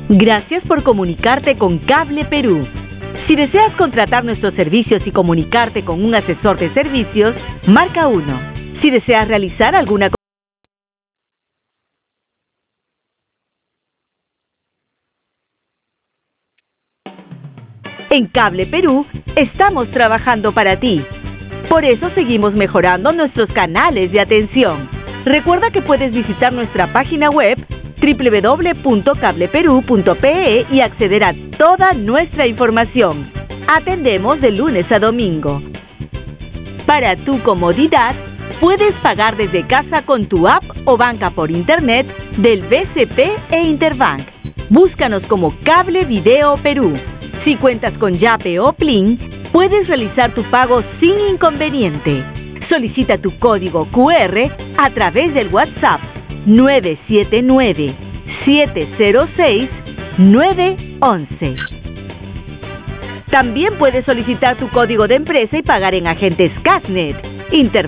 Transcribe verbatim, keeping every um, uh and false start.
Gracias por comunicarte con Cable Perú. Si deseas contratar nuestros servicios y comunicarte con un asesor de servicios, marca uno. Si deseas realizar alguna En Cable Perú estamos trabajando para ti. Por eso seguimos mejorando nuestros canales de atención. Recuerda que puedes visitar nuestra página web doble u doble u doble u punto cable perú punto pe e y acceder a toda nuestra información. Atendemos de lunes a domingo. Para tu comodidad, puedes pagar desde casa con tu app o banca por internet del B C P e Interbank. Búscanos como Cable Video Perú. Si cuentas con Yape o Plin, puedes realizar tu pago sin inconveniente. Solicita tu código cu erre a través del WhatsApp nueve siete nueve, siete cero seis, nueve uno uno. También puedes solicitar tu código de empresa y pagar en agentes Casnet, Interbank